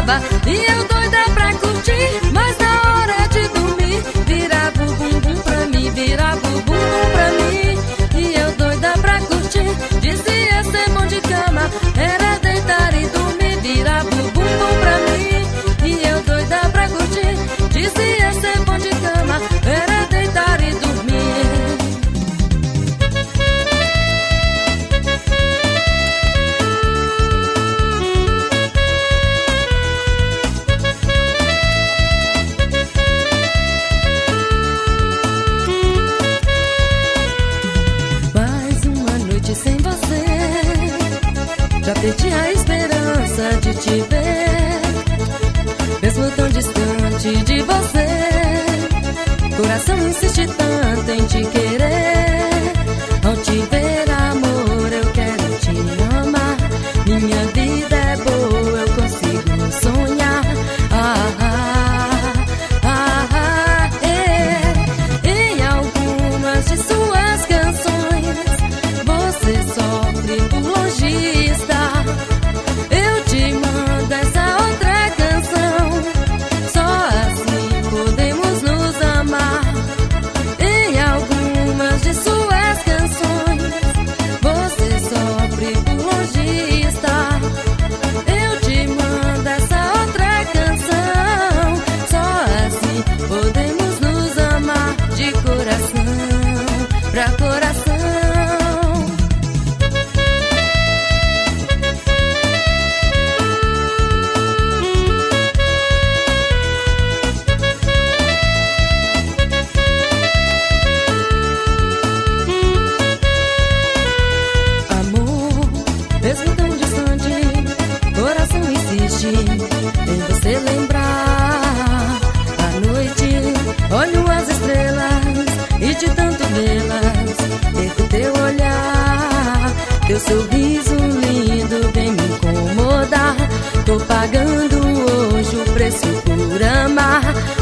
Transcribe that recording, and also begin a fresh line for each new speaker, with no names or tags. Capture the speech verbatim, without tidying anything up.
cama e eu doida pra curtir, mas na hora de dormir virava o bumbum pra mim, virava o bumbum pra mim. E eu doida pra curtir, dizia ser bom de cama, era deitar e dormir, virava o bumbum pra mim. E eu doida pra curtir, dizia ser bom de cama, era deitar e dormir. Já perdi a esperança de te ver, mesmo tão distante de você. Coração insiste tanto em te querer. Ao te ver, amor, eu quero te amar. Minha vida é boa, eu consigo sonhar. Ah, ah, ah, ah, é. Em algumas de suas canções você sofre por longista. Eu te mando essa outra canção, só assim podemos nos amar. Em algumas de suas canções você sofre por longista. Eu te mando essa outra canção, só assim podemos nos amar. De coração pra coração. Mesmo tão distante, coração insiste em você lembrar. À noite, olho as estrelas e de tanto vê-las, perco teu olhar. Teu sorriso lindo vem me incomodar. Tô pagando hoje o preço por amar.